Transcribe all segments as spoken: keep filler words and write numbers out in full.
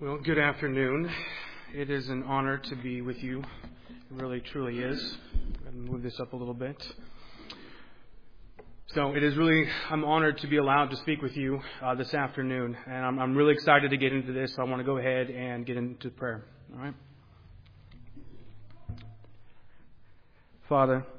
Well, good afternoon. It is an honor to be with you. It really, truly is. I'm going to move this up a little bit. So it is really, I'm honored to be allowed to speak with you uh, this afternoon. And I'm, I'm really excited to get into this. So I want to go ahead and get into prayer. All right. Father,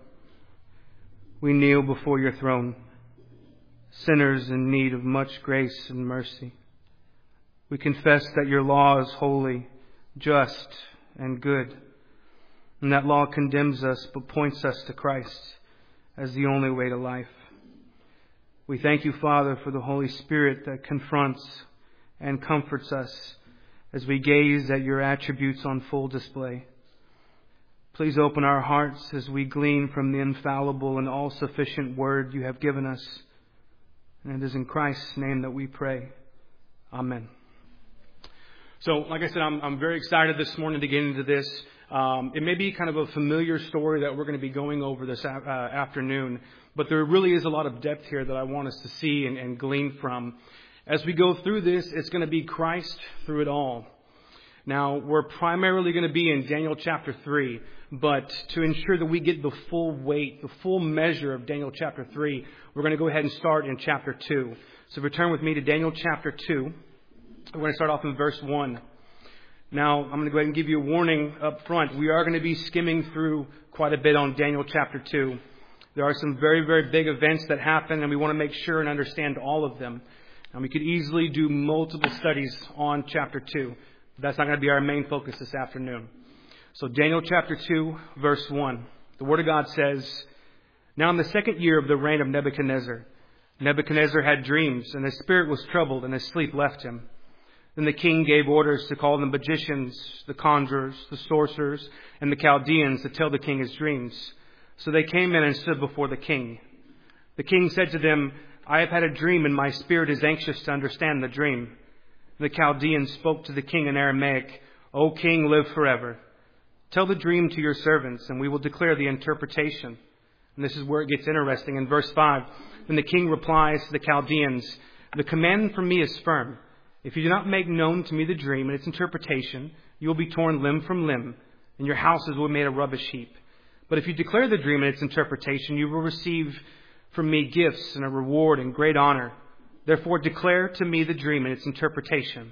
we kneel before your throne, sinners in need of much grace and mercy. We confess that your law is holy, just, and good, and that law condemns us but points us to Christ as the only way to life. We thank you, Father, for the Holy Spirit that confronts and comforts us as we gaze at your attributes on full display. Please open our hearts as we glean from the infallible and all-sufficient word you have given us. And it is in Christ's name that we pray. Amen. So, like I said, I'm, I'm very excited this morning to get into this. Um, it may be kind of a familiar story that we're going to be going over this uh, afternoon, but there really is a lot of depth here that I want us to see and, and glean from. As we go through this, it's going to be Christ through it all. Now, we're primarily going to be in Daniel chapter three, but to ensure that we get the full weight, the full measure of Daniel chapter three, we're going to go ahead and start in chapter two. So return with me to Daniel chapter two. We're going to start off in verse one. Now, I'm going to go ahead and give you a warning up front. We are going to be skimming through quite a bit on Daniel chapter two. There are some very, very big events that happen, and we want to make sure and understand all of them. And we could easily do multiple studies on chapter two. But that's not going to be our main focus this afternoon. So Daniel chapter two, verse one. The Word of God says, "Now in the second year of the reign of Nebuchadnezzar, Nebuchadnezzar had dreams, and his spirit was troubled, and his sleep left him. Then the king gave orders to call the magicians, the conjurers, the sorcerers, and the Chaldeans to tell the king his dreams. So they came in and stood before the king. The king said to them, 'I have had a dream, and my spirit is anxious to understand the dream.' The Chaldeans spoke to the king in Aramaic, 'O king, live forever. Tell the dream to your servants, and we will declare the interpretation.' And this is where it gets interesting. In verse five, then the king replies to the Chaldeans, 'The command from me is firm. If you do not make known to me the dream and its interpretation, you will be torn limb from limb, and your houses will be made a rubbish heap. But if you declare the dream and its interpretation, you will receive from me gifts and a reward and great honor. Therefore declare to me the dream and its interpretation.'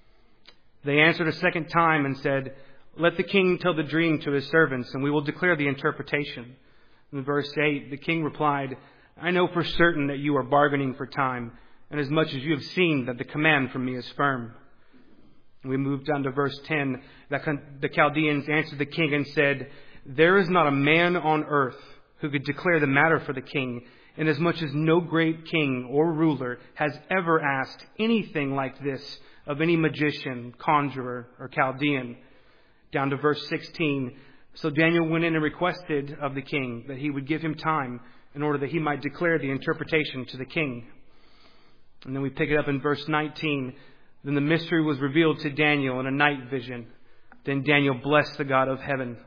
They answered a second time and said, 'Let the king tell the dream to his servants, and we will declare the interpretation.' In verse eight, the king replied, 'I know for certain that you are bargaining for time, and as much as you have seen that the command from me is firm.' And we move down to verse ten. The Chaldeans answered the king and said, 'There is not a man on earth who could declare the matter for the king, inasmuch as no great king or ruler has ever asked anything like this of any magician, conjurer, or Chaldean.' Down to verse sixteen. So Daniel went in and requested of the king that he would give him time in order that he might declare the interpretation to the king. And then we pick it up in verse nineteen. Then the mystery was revealed to Daniel in a night vision. Then Daniel blessed the God of heaven."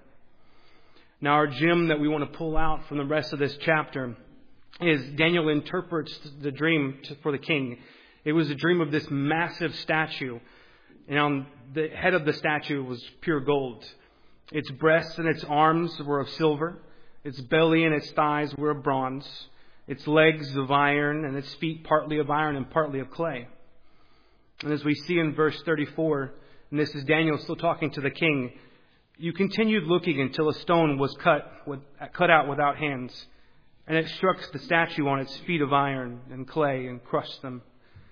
Now our gem that we want to pull out from the rest of this chapter is Daniel interprets the dream to, for the king. It was a dream of this massive statue. And on the head of the statue was pure gold. Its breasts and its arms were of silver. Its belly and its thighs were of bronze. Its legs of iron, and its feet partly of iron and partly of clay. And as we see in verse thirty-four, and this is Daniel still talking to the king, "You continued looking until a stone was cut with, cut out without hands, and it struck the statue on its feet of iron and clay and crushed them."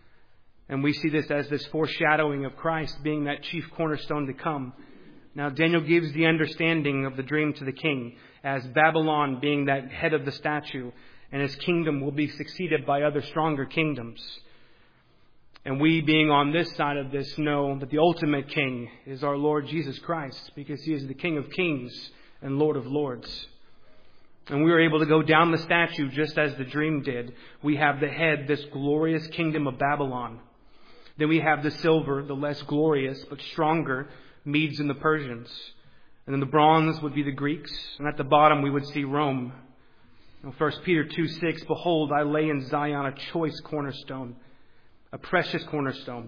And we see this as this foreshadowing of Christ being that chief cornerstone to come. Now Daniel gives the understanding of the dream to the king as Babylon being that head of the statue, and his kingdom will be succeeded by other stronger kingdoms. And we, being on this side of this, know that the ultimate king is our Lord Jesus Christ, because he is the King of kings and Lord of lords. And we are able to go down the statue just as the dream did. We have the head, this glorious kingdom of Babylon. Then we have the silver, the less glorious but stronger Medes and the Persians. And then the bronze would be the Greeks. And at the bottom we would see Rome. First Peter two six, "Behold, I lay in Zion a choice cornerstone, a precious cornerstone,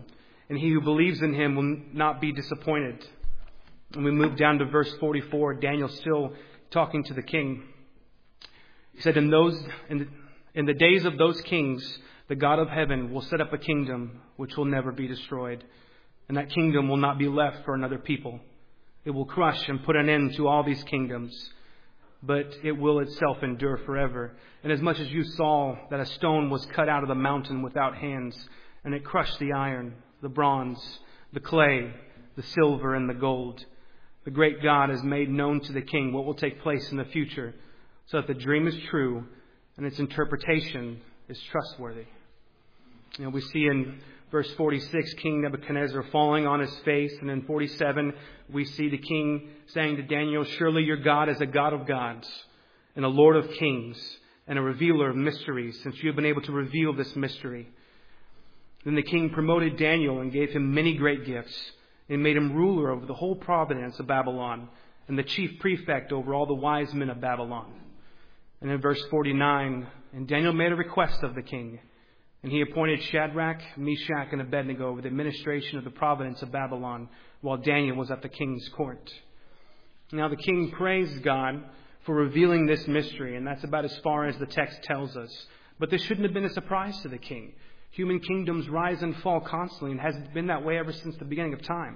and he who believes in him will not be disappointed. And we move down to verse forty-four, Daniel still talking to the king. He said, in those in the, in the days of those kings, the God of heaven will set up a kingdom which will never be destroyed. And that kingdom will not be left for another people. It will crush and put an end to all these kingdoms, but it will itself endure forever. And as much as you saw that a stone was cut out of the mountain without hands, and it crushed the iron, the bronze, the clay, the silver, and the gold, the great God has made known to the king what will take place in the future, so that the dream is true and its interpretation is trustworthy. You know, we see in verse forty-six, King Nebuchadnezzar falling on his face. And in forty-seven, we see the king saying to Daniel, surely your God is a God of gods and a Lord of kings and a revealer of mysteries, since you have been able to reveal this mystery. Then the king promoted Daniel and gave him many great gifts and made him ruler over the whole province of Babylon and the chief prefect over all the wise men of Babylon. And in verse forty-nine, and Daniel made a request of the king, and he appointed Shadrach, Meshach, and Abednego over the administration of the province of Babylon, while Daniel was at the king's court. Now the king praised God for revealing this mystery, and that's about as far as the text tells us. But this shouldn't have been a surprise to the king. Human kingdoms rise and fall constantly, and has been that way ever since the beginning of time.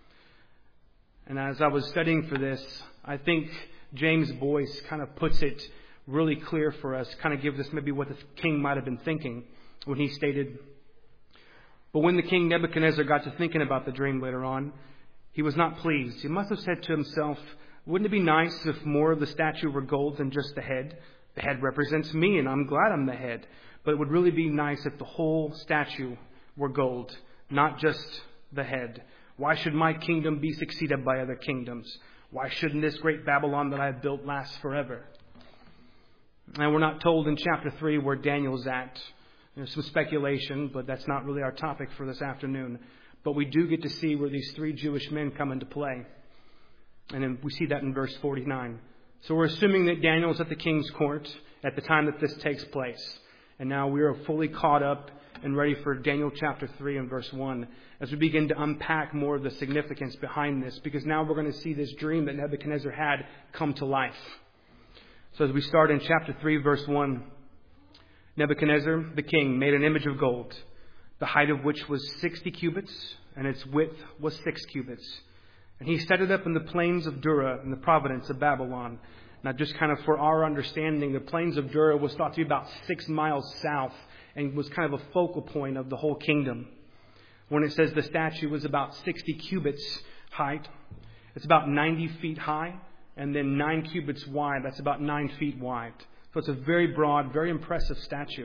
And as I was studying for this, I think James Boyce kind of puts it really clear for us, kind of gives us maybe what the king might have been thinking when he stated, but when the king Nebuchadnezzar got to thinking about the dream later on, he was not pleased. He must have said to himself, wouldn't it be nice if more of the statue were gold than just the head? The head represents me, and I'm glad I'm the head. But it would really be nice if the whole statue were gold, not just the head. Why should my kingdom be succeeded by other kingdoms? Why shouldn't this great Babylon that I have built last forever? And we're not told in chapter three where Daniel's at. There's some speculation, but that's not really our topic for this afternoon. But we do get to see where these three Jewish men come into play. And then we see that in verse forty-nine. So we're assuming that Daniel's at the king's court at the time that this takes place. And now we are fully caught up and ready for Daniel chapter three and verse one as we begin to unpack more of the significance behind this, because now we're going to see this dream that Nebuchadnezzar had come to life. So as we start in chapter three, verse one, Nebuchadnezzar, the king, made an image of gold, the height of which was sixty cubits, and its width was six cubits. And he set it up in the plains of Dura in the province of Babylon. Now, just kind of for our understanding, the plains of Dura was thought to be about six miles south and was kind of a focal point of the whole kingdom. When it says the statue was about sixty cubits height, it's about ninety feet high, and then nine cubits wide. That's about nine feet wide. So it's a very broad, very impressive statue.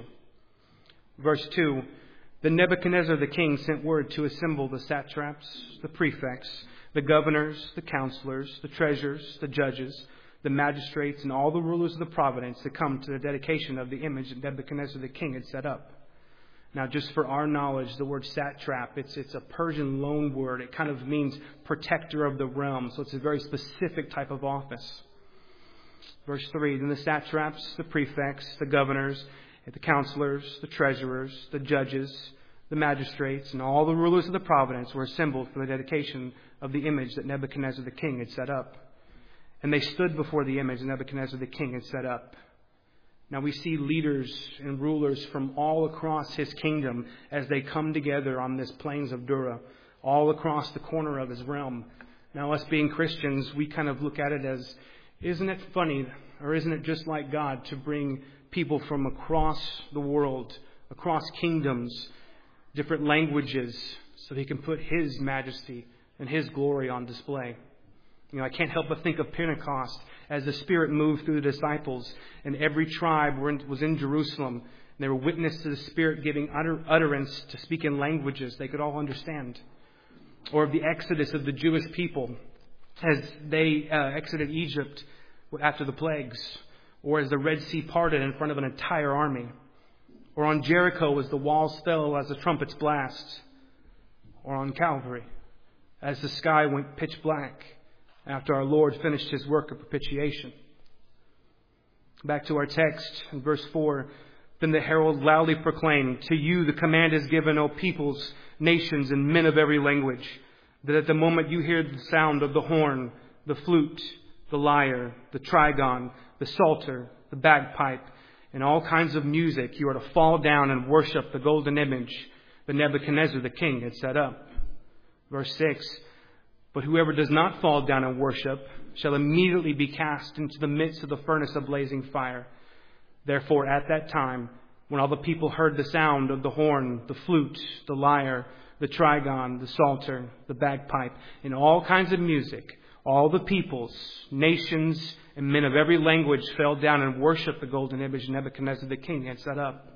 Verse two, then Nebuchadnezzar the king sent word to assemble the satraps, the prefects, the governors, the counselors, the treasurers, the judges, the magistrates, and all the rulers of the province to come to the dedication of the image that Nebuchadnezzar the king had set up. Now, just for our knowledge, the word satrap, it's, it's a Persian loan word. It kind of means protector of the realm. So it's a very specific type of office. Verse three, then the satraps, the prefects, the governors, the counselors, the treasurers, the judges, the magistrates, and all the rulers of the province were assembled for the dedication of the image that Nebuchadnezzar the king had set up. And they stood before the image that Nebuchadnezzar the king had set up. Now we see leaders and rulers from all across his kingdom as they come together on this plains of Dura, all across the corner of his realm. Now, us being Christians, we kind of look at it as, isn't it funny, or isn't it just like God to bring people from across the world, across kingdoms, different languages, so that he can put his majesty and his glory on display? You know, I can't help but think of Pentecost as the Spirit moved through the disciples, and every tribe were in, was in Jerusalem. And they were witness to the Spirit giving utter, utterance to speak in languages they could all understand. Or of the exodus of the Jewish people as they uh, exited Egypt after the plagues. Or as the Red Sea parted in front of an entire army. Or on Jericho as the walls fell as the trumpets blast. Or on Calvary as the sky went pitch black after our Lord finished his work of propitiation. Back to our text in verse four. Then the herald loudly proclaimed, to you the command is given, O peoples, nations, and men of every language, that at the moment you hear the sound of the horn, the flute, the lyre, the trigon, the psalter, the bagpipe, and all kinds of music, you are to fall down and worship the golden image that Nebuchadnezzar the king had set up. Verse six, but whoever does not fall down and worship shall immediately be cast into the midst of the furnace of blazing fire. Therefore, at that time, when all the people heard the sound of the horn, the flute, the lyre, the trigon, the psalter, the bagpipe, and all kinds of music, all the peoples, nations, and men of every language fell down and worshipped the golden image Nebuchadnezzar the king had set up.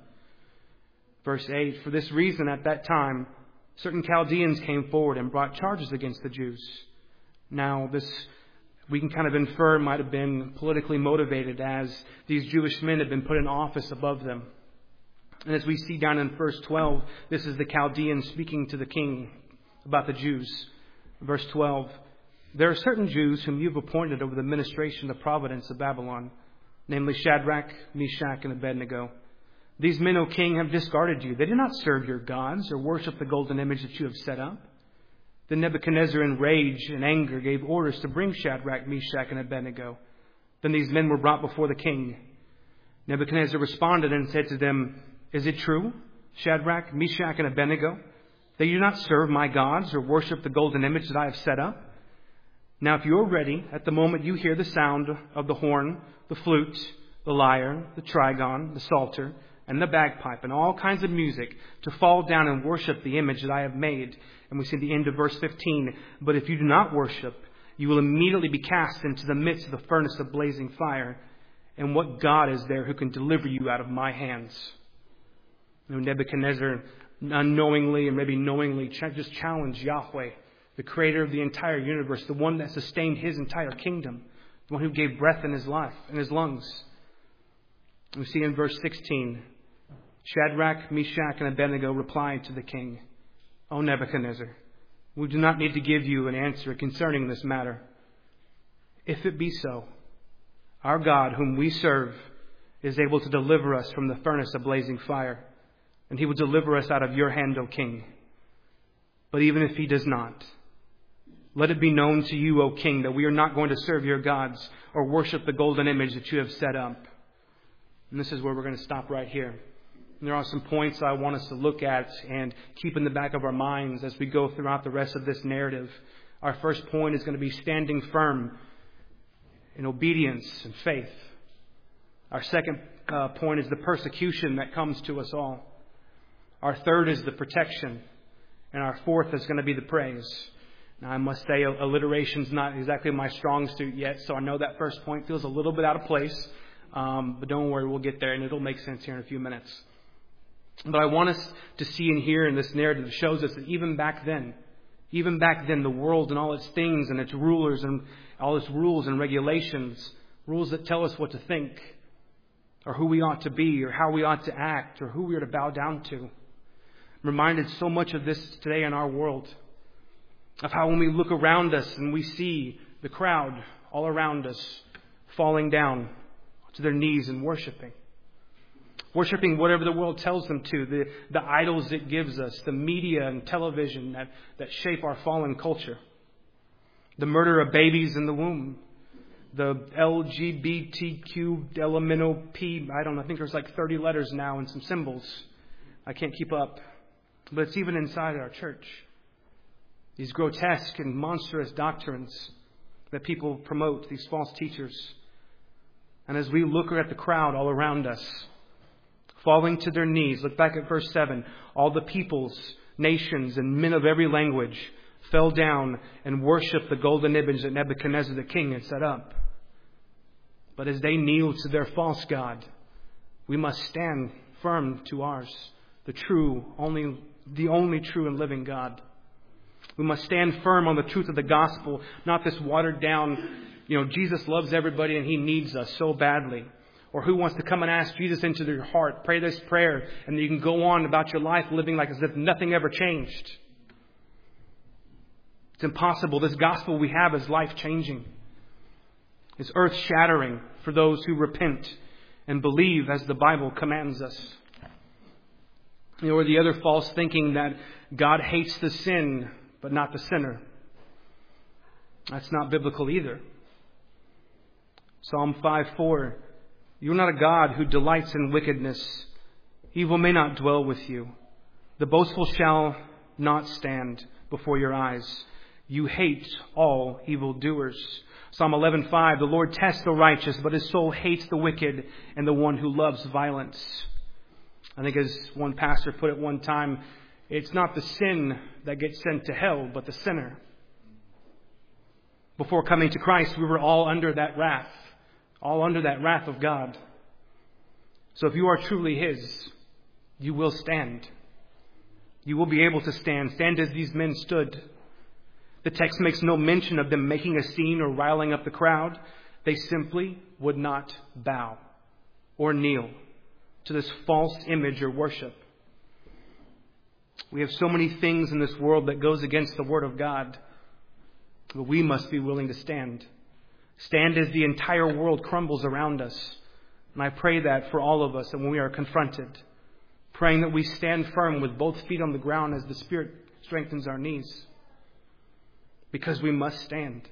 Verse eight, for this reason at that time, certain Chaldeans came forward and brought charges against the Jews. Now, this we can kind of infer might have been politically motivated, as these Jewish men had been put in office above them. And as we see down in verse twelve, this is the Chaldeans speaking to the king about the Jews. Verse twelve, there are certain Jews whom you have appointed over the administration of the providence of Babylon, namely Shadrach, Meshach, and Abednego. These men, O king, have discarded you. They did not serve your gods or worship the golden image that you have set up. Then Nebuchadnezzar, in rage and anger, gave orders to bring Shadrach, Meshach, and Abednego. Then these men were brought before the king. Nebuchadnezzar responded and said to them, is it true, Shadrach, Meshach, and Abednego, that you do not serve my gods or worship the golden image that I have set up? Now, if you are ready, at the moment you hear the sound of the horn, the flute, the lyre, the trigon, the psalter, and the bagpipe, and all kinds of music, to fall down and worship the image that I have made. And we see the end of verse fifteen. But if you do not worship, you will immediately be cast into the midst of the furnace of blazing fire. And what God is there who can deliver you out of my hands? You know, Nebuchadnezzar unknowingly and maybe knowingly just challenged Yahweh, the creator of the entire universe, the one that sustained his entire kingdom, the one who gave breath in his life, in his lungs. We see in verse sixteen, Shadrach, Meshach, and Abednego replied to the king, O Nebuchadnezzar, we do not need to give you an answer concerning this matter. If it be so, our God, whom we serve, is able to deliver us from the furnace of blazing fire, and he will deliver us out of your hand, O king. But even if he does not, let it be known to you, O king, that we are not going to serve your gods or worship the golden image that you have set up. And this is where we're going to stop right here. And there are some points I want us to look at and keep in the back of our minds as we go throughout the rest of this narrative. Our first point is going to be standing firm in obedience and faith. Our second uh, point is the persecution that comes to us all. Our third is the protection. And our fourth is going to be the praise. Now, I must say, alliteration is not exactly my strong suit yet, so I know that first point feels a little bit out of place. Um, but don't worry, we'll get there, and it'll make sense here in a few minutes. But I want us to see and hear in this narrative that shows us that even back then, even back then, the world and all its things and its rulers and all its rules and regulations, rules that tell us what to think, or who we ought to be, or how we ought to act, or who we are to bow down to. I'm reminded so much of this today in our world, of how when we look around us and we see the crowd all around us falling down to their knees and worshiping. Worshipping whatever the world tells them to, the, the idols it gives us, the media and television that, that shape our fallen culture. The murder of babies in the womb. The L G B T Q elemental P, I don't know, I think there's like thirty letters now and some symbols. I can't keep up. But it's even inside our church. These grotesque and monstrous doctrines that people promote, these false teachers. And as we look at the crowd all around us, falling to their knees, look back at verse seven. All the peoples, nations, and men of every language fell down and worshipped the golden image that Nebuchadnezzar the king had set up. But as they kneel to their false god, we must stand firm to ours, the true, only, the only true and living God. We must stand firm on the truth of the gospel, not this watered down, you know, Jesus loves everybody and he needs us so badly. Or who wants to come and ask Jesus into their heart, pray this prayer, and you can go on about your life living like as if nothing ever changed. It's impossible. This gospel we have is life-changing. It's earth-shattering for those who repent and believe as the Bible commands us. Or the other false thinking that God hates the sin, but not the sinner. That's not biblical either. Psalm five four, you are not a God who delights in wickedness. Evil may not dwell with you. The boastful shall not stand before your eyes. You hate all evildoers. Psalm eleven five, the Lord tests the righteous, but his soul hates the wicked and the one who loves violence. I think as one pastor put it one time, it's not the sin that gets sent to hell, but the sinner. Before coming to Christ, we were all under that wrath, all under that wrath of God. So if you are truly His, you will stand. You will be able to stand. Stand as these men stood. The text makes no mention of them making a scene or riling up the crowd. They simply would not bow or kneel to this false image or worship. We have so many things in this world that goes against the Word of God. But we must be willing to stand. Stand as the entire world crumbles around us. And I pray that for all of us, and when we are confronted, praying that we stand firm with both feet on the ground as the Spirit strengthens our knees. Because we must stand.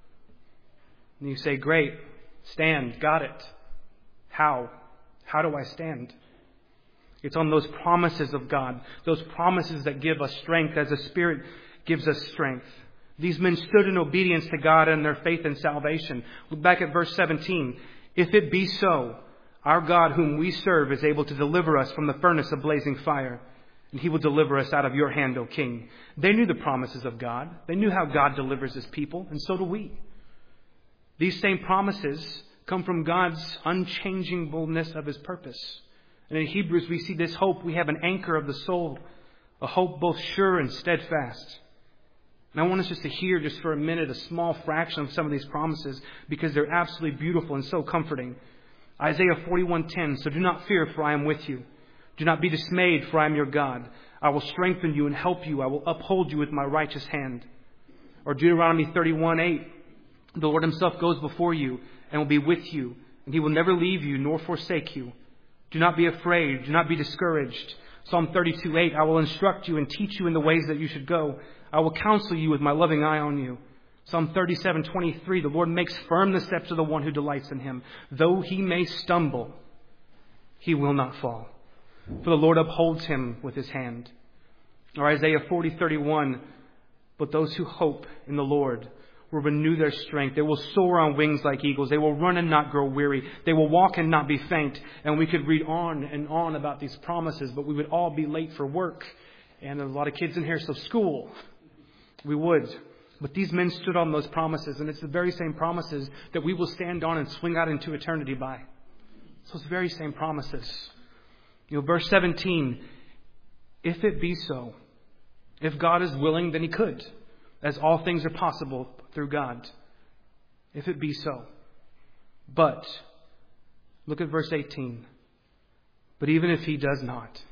And you say, great, stand, got it. How? How do I stand? It's on those promises of God, those promises that give us strength as the Spirit gives us strength. These men stood in obedience to God and their faith in salvation. Look back at verse seventeen. If it be so, our God whom we serve is able to deliver us from the furnace of blazing fire, and He will deliver us out of your hand, O King. They knew the promises of God. They knew how God delivers His people, and so do we. These same promises come from God's unchanging boldness of His purpose. And in Hebrews we see this hope. We have an anchor of the soul, a hope both sure and steadfast. And I want us just to hear just for a minute a small fraction of some of these promises because they're absolutely beautiful and so comforting. Isaiah forty-one ten, so do not fear, for I am with you. Do not be dismayed, for I am your God. I will strengthen you and help you. I will uphold you with my righteous hand. Or Deuteronomy thirty-one eight, the Lord Himself goes before you and will be with you, and He will never leave you nor forsake you. Do not be afraid. Do not be discouraged. Psalm thirty-two eight, I will instruct you and teach you in the ways that you should go. I will counsel you with my loving eye on you. Psalm thirty-seven twenty-three, the Lord makes firm the steps of the one who delights in Him. Though he may stumble, he will not fall, for the Lord upholds him with His hand. Or Isaiah forty thirty-one, but those who hope in the Lord will renew their strength. They will soar on wings like eagles. They will run and not grow weary. They will walk and not be faint. And we could read on and on about these promises, but we would all be late for work. And there's a lot of kids in here, so school. We would. But these men stood on those promises, and it's the very same promises that we will stand on and swing out into eternity by. So it's the very same promises. You know, verse seventeen, if it be so, if God is willing, then He could, as all things are possible through God. If it be so. But, look at verse eighteen. But even if He does not,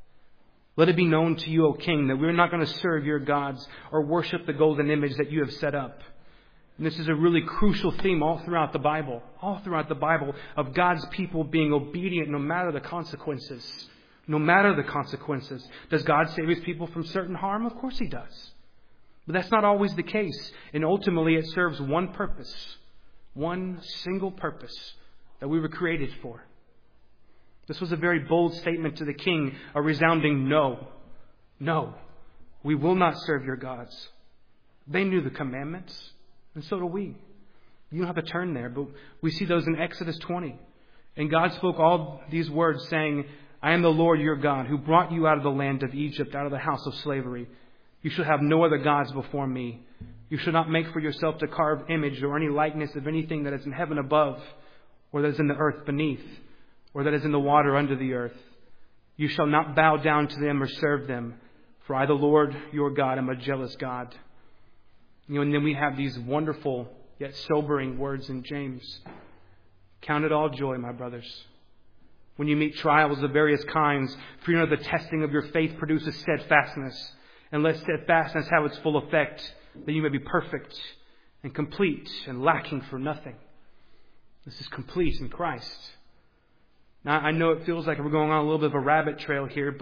let it be known to you, O King, that we're not going to serve your gods or worship the golden image that you have set up. And this is a really crucial theme all throughout the Bible. All throughout the Bible of God's people being obedient no matter the consequences. No matter the consequences. Does God save His people from certain harm? Of course He does. But that's not always the case. And ultimately it serves one purpose. One single purpose that we were created for. This was a very bold statement to the king, a resounding no. No, we will not serve your gods. They knew the commandments, and so do we. You don't have to turn there, but we see those in Exodus twenty. And God spoke all these words saying, I am the Lord your God who brought you out of the land of Egypt, out of the house of slavery. You shall have no other gods before me. You shall not make for yourself to carve image or any likeness of anything that is in heaven above, or that is in the earth beneath, or that is in the water under the earth. You shall not bow down to them or serve them, for I, the Lord your God, am a jealous God. You know, and then we have these wonderful yet sobering words in James. Count it all joy, my brothers, when you meet trials of various kinds, for you know the testing of your faith produces steadfastness. And let steadfastness have its full effect, that you may be perfect and complete and lacking for nothing. This is complete in Christ. Now, I know it feels like we're going on a little bit of a rabbit trail here, but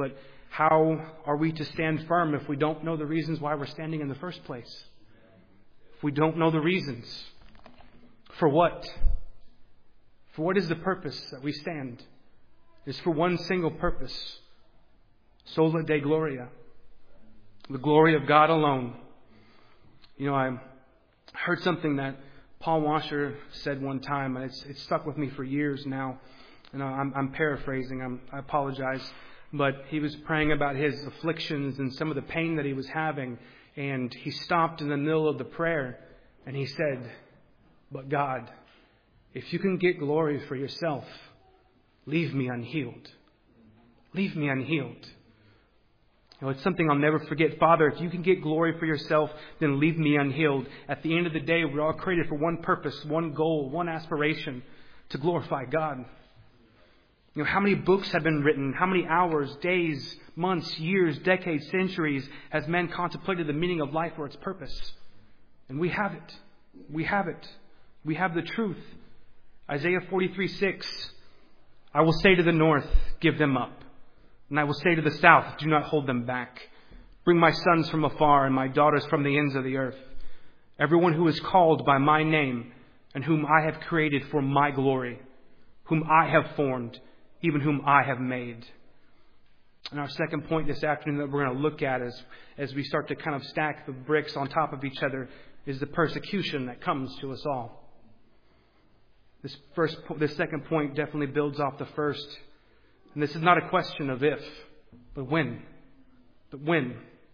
How are we to stand firm if we don't know the reasons why we're standing in the first place? If we don't know the reasons. For what? For what is the purpose that we stand? It's for one single purpose. Sola Dei Gloria. The glory of God alone. You know, I heard something that Paul Washer said one time, and it's, it's stuck with me for years now. And I'm, I'm paraphrasing. I'm, I apologize. But he was praying about his afflictions and some of the pain that he was having. And he stopped in the middle of the prayer and he said, "But God, if you can get glory for yourself, leave me unhealed. Leave me unhealed." You know, it's something I'll never forget. Father, if you can get glory for yourself, then leave me unhealed. At the end of the day, we're all created for one purpose, one goal, one aspiration, to glorify God. You know, how many books have been written? How many hours, days, months, years, decades, centuries has man contemplated the meaning of life or its purpose? And we have it. We have it. We have the truth. Isaiah forty-three six. "I will say to the north, give them up. And I will say to the south, do not hold them back. Bring my sons from afar and my daughters from the ends of the earth. Everyone who is called by my name and whom I have created for my glory, whom I have formed, even whom I have made." And our second point this afternoon that we're going to look at as, as we start to kind of stack the bricks on top of each other is the persecution that comes to us all. This first, this second point definitely builds off the first. And this is not a question of if, but when. But when.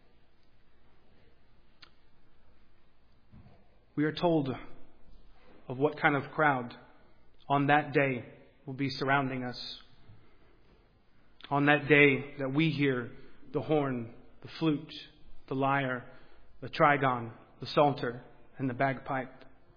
We are told of what kind of crowd on that day will be surrounding us. On that day that we hear the horn, the flute, the lyre, the trigon, the psalter, and the bagpipe.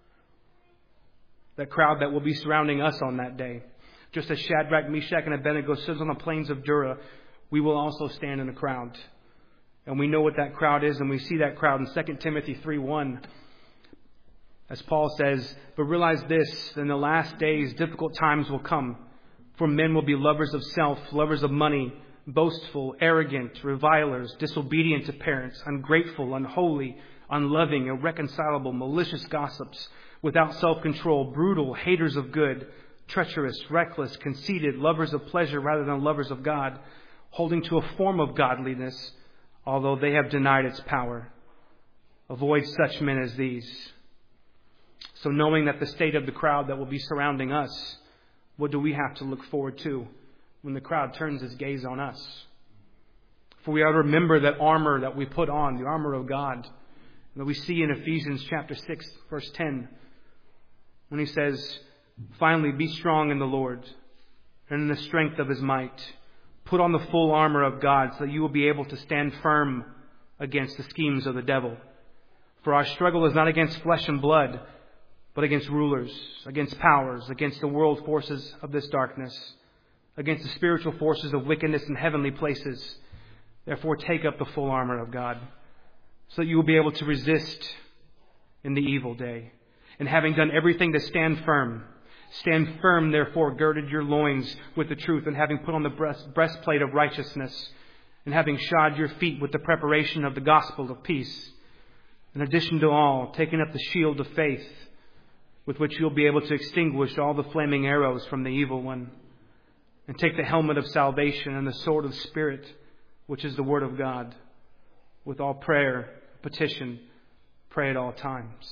That crowd that will be surrounding us on that day. Just as Shadrach, Meshach, and Abednego stood on the plains of Dura, we will also stand in a crowd. And we know what that crowd is, and we see that crowd in Second Timothy three one. As Paul says, "But realize this, in the last days difficult times will come. For men will be lovers of self, lovers of money, boastful, arrogant, revilers, disobedient to parents, ungrateful, unholy, unloving, irreconcilable, malicious gossips, without self-control, brutal, haters of good, treacherous, reckless, conceited, lovers of pleasure rather than lovers of God, holding to a form of godliness, although they have denied its power. Avoid such men as these." So knowing that the state of the crowd that will be surrounding us, what do we have to look forward to when the crowd turns its gaze on us? For we ought to remember that armor that we put on, the armor of God, that we see in Ephesians chapter six, verse ten, when he says, "Finally, be strong in the Lord and in the strength of his might. Put on the full armor of God so that you will be able to stand firm against the schemes of the devil. For our struggle is not against flesh and blood, but against rulers, against powers, against the world forces of this darkness, against the spiritual forces of wickedness in heavenly places. Therefore, take up the full armor of God, so that you will be able to resist in the evil day. And having done everything to stand firm, stand firm, therefore, girded your loins with the truth, and having put on the breast, breastplate of righteousness, and having shod your feet with the preparation of the gospel of peace. In addition to all, taking up the shield of faith, with which you'll be able to extinguish all the flaming arrows from the evil one. And take the helmet of salvation and the sword of the Spirit, which is the word of God. With all prayer, petition, pray at all times."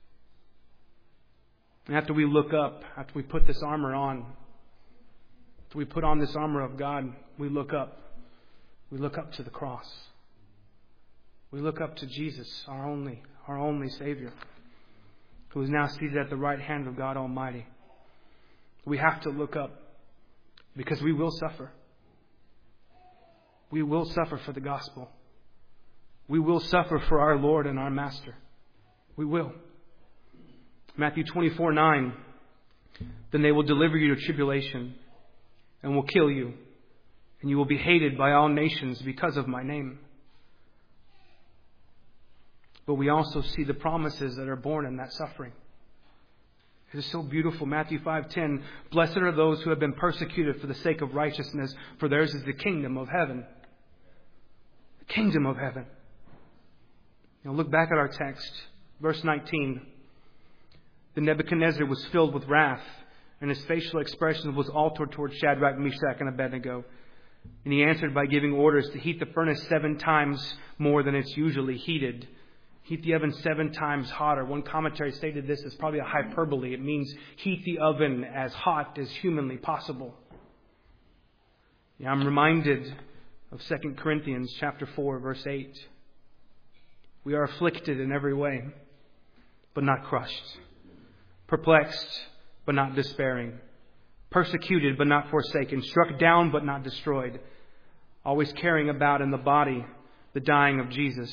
And after we look up, after we put this armor on, after we put on this armor of God, we look up. We look up to the cross. We look up to Jesus, our only, our only Savior, who is now seated at the right hand of God Almighty. We have to look up because we will suffer. We will suffer for the gospel. We will suffer for our Lord and our Master. We will. Matthew twenty-four nine. "Then they will deliver you to tribulation and will kill you, and you will be hated by all nations because of my name." But we also see the promises that are born in that suffering. It is so beautiful. Matthew five ten. "Blessed are those who have been persecuted for the sake of righteousness, for theirs is the kingdom of heaven." kingdom of heaven. Now look back at our text, verse nineteen. Then Nebuchadnezzar was filled with wrath, and his facial expression was altered toward Shadrach, Meshach, and Abednego. And he answered by giving orders to heat the furnace seven times more than it's usually heated. Heat the oven seven times hotter. One commentary stated this as probably a hyperbole. It means heat the oven as hot as humanly possible. Yeah, I'm reminded of Second Corinthians chapter four, verse eight. We are afflicted in every way, but not crushed. Perplexed, but not despairing. Persecuted, but not forsaken. Struck down, but not destroyed. Always carrying about in the body the dying of Jesus,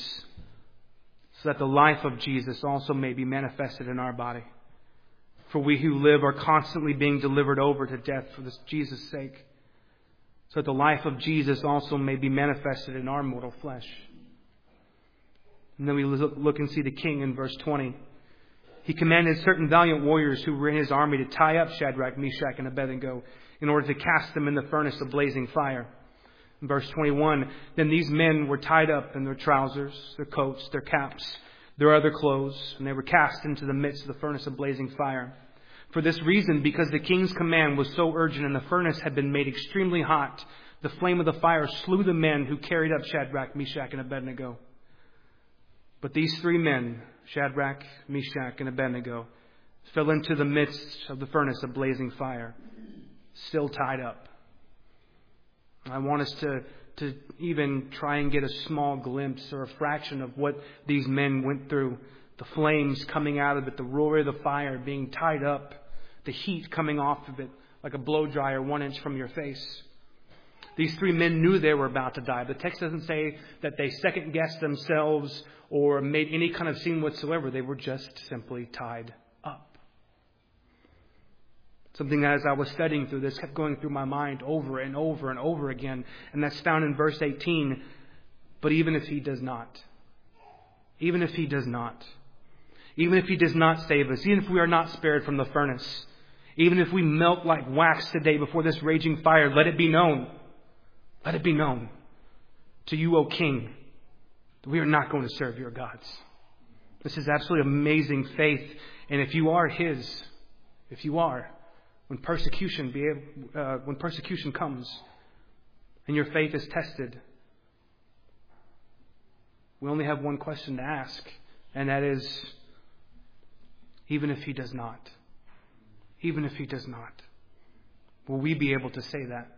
so that the life of Jesus also may be manifested in our body. For we who live are constantly being delivered over to death for this Jesus' sake, so that the life of Jesus also may be manifested in our mortal flesh. And then we look and see the king in verse twenty. He commanded certain valiant warriors who were in his army to tie up Shadrach, Meshach, and Abednego in order to cast them in the furnace of blazing fire. In verse twenty-one, then these men were tied up in their trousers, their coats, their caps, their other clothes, and they were cast into the midst of the furnace of blazing fire. For this reason, because the king's command was so urgent and the furnace had been made extremely hot, the flame of the fire slew the men who carried up Shadrach, Meshach, and Abednego. But these three men, Shadrach, Meshach, and Abednego, fell into the midst of the furnace of blazing fire, still tied up. I want us to, to even try and get a small glimpse or a fraction of what these men went through. The flames coming out of it, the roar of the fire, being tied up, the heat coming off of it like a blow dryer one inch from your face. These three men knew they were about to die. The text doesn't say that they second-guessed themselves or made any kind of scene whatsoever. They were just simply tied up. Something that as I was studying through this kept going through my mind over and over and over again. And that's found in verse eighteen. But even if he does not, even if he does not, even if he does not save us, even if we are not spared from the furnace, even if we melt like wax today before this raging fire, let it be known, let it be known to you, O King, that we are not going to serve your gods. This is absolutely amazing faith. And if you are his, if you are, when persecution be able, uh, when persecution comes and your faith is tested, we only have one question to ask, and that is, even if he does not, even if he does not, will we be able to say that?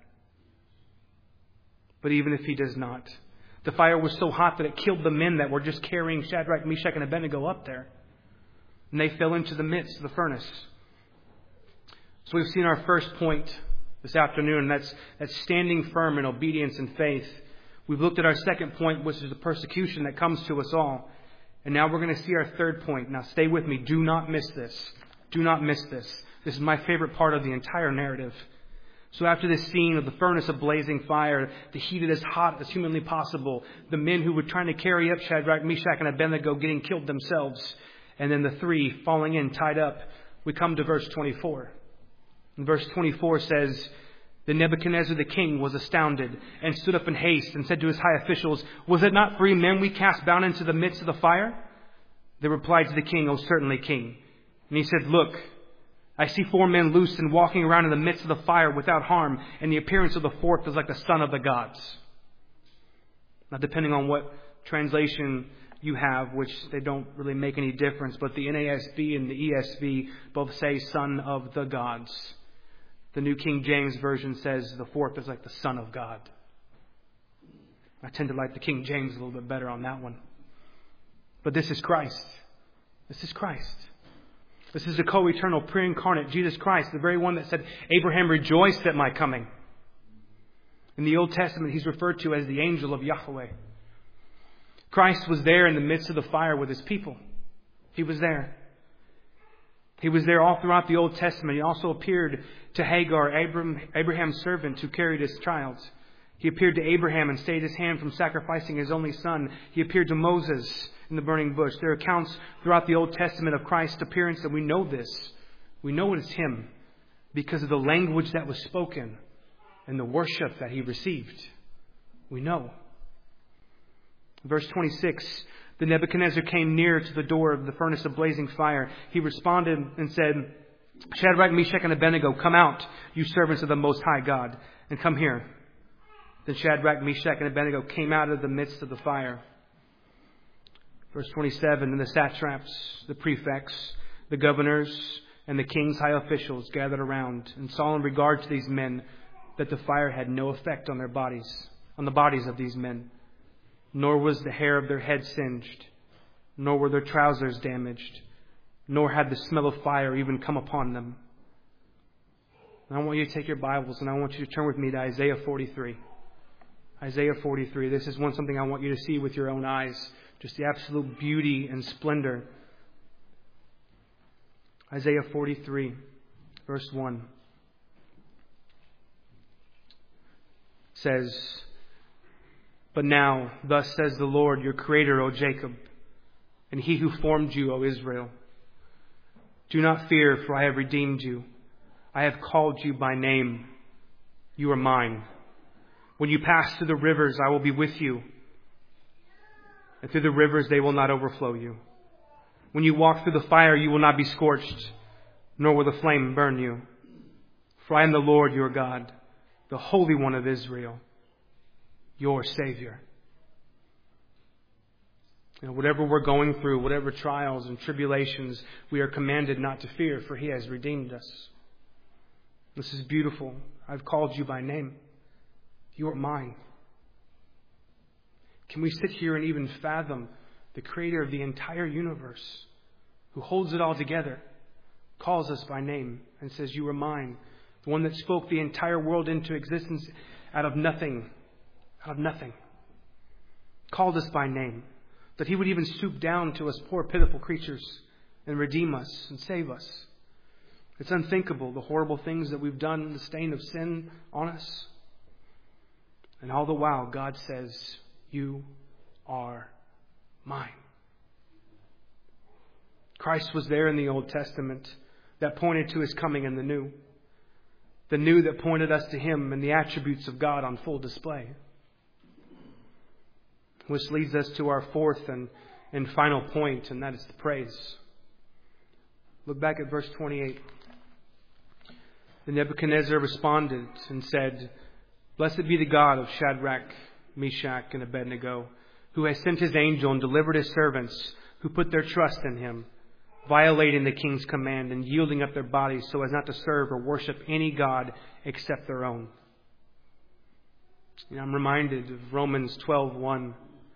But even if he does not, the fire was so hot that it killed the men that were just carrying Shadrach, Meshach, and Abednego up there. And they fell into the midst of the furnace. So we've seen our first point this afternoon, and that's, that's standing firm in obedience and faith. We've looked at our second point, which is the persecution that comes to us all. And now we're going to see our third point. Now stay with me. Do not miss this. Do not miss this. This is my favorite part of the entire narrative. So after this scene of the furnace of blazing fire, the heat is as hot as humanly possible, the men who were trying to carry up Shadrach, Meshach, and Abednego getting killed themselves, and then the three falling in, tied up, we come to verse twenty-four. And verse twenty-four says, Then Nebuchadnezzar the king was astounded and stood up in haste and said to his high officials, Was it not three men we cast bound into the midst of the fire? They replied to the king, O certainly, king. And he said, Look, I see four men loose and walking around in the midst of the fire without harm, and the appearance of the fourth is like the son of the gods. Now, depending on what translation you have, which they don't really make any difference, but the N A S B and the E S V both say son of the gods. The New King James Version says the fourth is like the Son of God. I tend to like the King James a little bit better on that one. But this is Christ. This is Christ. This is the co-eternal, pre-incarnate Jesus Christ, the very one that said, Abraham rejoiced at my coming. In the Old Testament, he's referred to as the angel of Yahweh. Christ was there in the midst of the fire with his people. He was there. He was there all throughout the Old Testament. He also appeared to Hagar, Abraham, Abraham's servant who carried his child. He appeared to Abraham and stayed his hand from sacrificing his only son. He appeared to Moses in the burning bush. There are accounts throughout the Old Testament of Christ's appearance, and we know this. We know it is him because of the language that was spoken and the worship that he received. We know. Verse twenty-six, then Nebuchadnezzar came near to the door of the furnace of blazing fire. He responded and said, Shadrach, Meshach, and Abednego, come out, you servants of the Most High God, and come here. Then Shadrach, Meshach, and Abednego came out of the midst of the fire. Verse twenty-seven, and the satraps, the prefects, the governors, and the king's high officials gathered around and saw in regard to these men that the fire had no effect on their bodies, on the bodies of these men. Nor was the hair of their head singed, nor were their trousers damaged, nor had the smell of fire even come upon them. And I want you to take your Bibles and I want you to turn with me to Isaiah forty-three. Isaiah forty-three. This is one something I want you to see with your own eyes. Just the absolute beauty and splendor. Isaiah forty-three, verse one. Says, but now, thus says the Lord, your Creator, O Jacob, and He who formed you, O Israel. Do not fear, for I have redeemed you. I have called you by name. You are mine. When you pass through the rivers, I will be with you. And through the rivers, they will not overflow you. When you walk through the fire, you will not be scorched, nor will the flame burn you. For I am the Lord your God, the Holy One of Israel, your Savior. You know, whatever we're going through, whatever trials and tribulations, we are commanded not to fear, for He has redeemed us. This is beautiful. I've called you by name. You are mine. Can we sit here and even fathom the Creator of the entire universe, who holds it all together, calls us by name and says, you are mine. The one that spoke the entire world into existence out of nothing, out of nothing, called us by name, that He would even stoop down to us poor pitiful creatures and redeem us and save us. It's unthinkable, the horrible things that we've done, the stain of sin on us. And all the while, God says, you are mine. Christ was there in the Old Testament that pointed to His coming in the New. The New that pointed us to Him and the attributes of God on full display. Which leads us to our fourth and, and final point, and that is the praise. Look back at verse twenty-eight. Then Nebuchadnezzar responded and said, blessed be the God of Shadrach, Meshach, and Abednego, who has sent His angel and delivered His servants who put their trust in Him, violating the king's command and yielding up their bodies so as not to serve or worship any god except their own. You know, I'm reminded of Romans twelve one.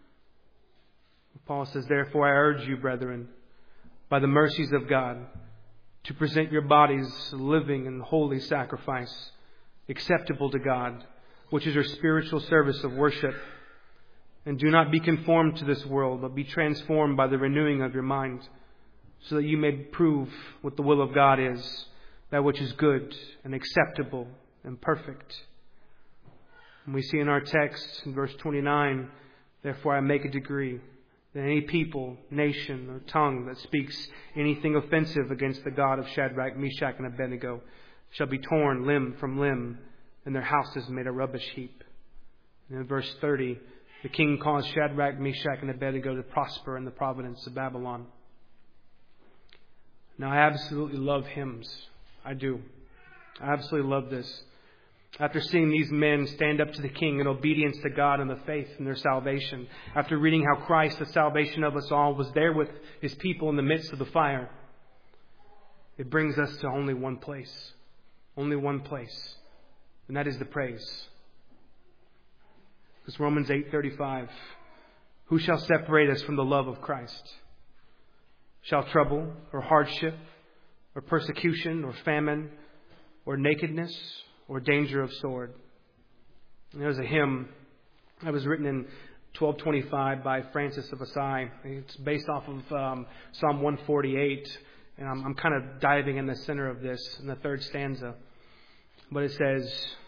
Paul says, therefore I urge you, brethren, by the mercies of God, to present your bodies a living and holy sacrifice, acceptable to God, which is your spiritual service of worship. And do not be conformed to this world, but be transformed by the renewing of your mind, so that you may prove what the will of God is, that which is good and acceptable and perfect. And we see in our text in verse twenty-nine, therefore I make a decree that any people, nation, or tongue that speaks anything offensive against the God of Shadrach, Meshach, and Abednego shall be torn limb from limb, and their houses made a rubbish heap. And in verse thirty, the king caused Shadrach, Meshach, and Abednego to prosper in the province of Babylon. Now, I absolutely love hymns. I do. I absolutely love this. After seeing these men stand up to the king in obedience to God and the faith in their salvation, after reading how Christ, the salvation of us all, was there with His people in the midst of the fire, it brings us to only one place. Only one place. And that is the praise. Because Romans eight thirty-five, who shall separate us from the love of Christ? Shall trouble or hardship or persecution or famine or nakedness or danger of sword? And there's a hymn that was written in twelve twenty-five by Francis of Assisi. It's based off of um, Psalm one forty-eight. And I'm, I'm kind of diving in the center of this in the third stanza. But it says,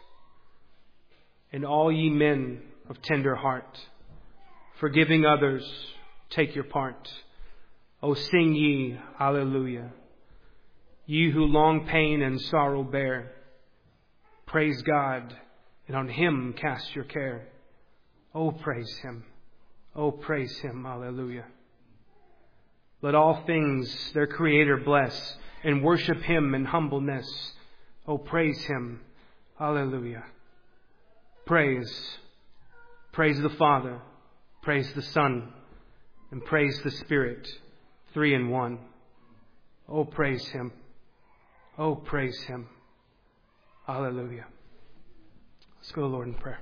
and all ye men of tender heart, forgiving others, take your part. O sing ye, hallelujah. Ye who long pain and sorrow bear, praise God, and on Him cast your care. Oh, praise Him. Oh, praise Him. Hallelujah. Let all things their Creator bless and worship Him in humbleness. Oh, praise Him. Hallelujah. Praise. Praise the Father. Praise the Son. And praise the Spirit. Three in one. Oh, praise Him. Oh, praise Him. Hallelujah. Let's go to the Lord in prayer.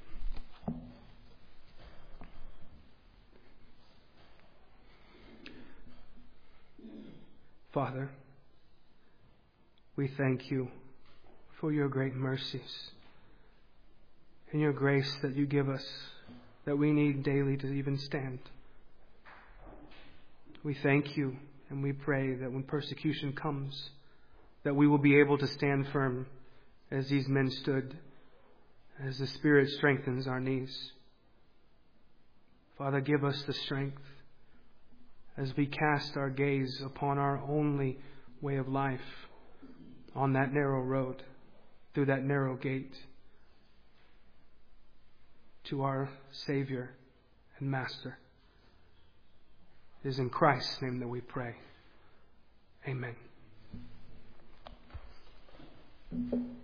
Father, we thank You for Your great mercies and Your grace that You give us, that we need daily to even stand. We thank You and we pray that when persecution comes, that we will be able to stand firm as these men stood, as the Spirit strengthens our knees. Father, give us the strength as we cast our gaze upon our only way of life, on that narrow road, through that narrow gate, to our Savior and Master. It is in Christ's name that we pray. Amen.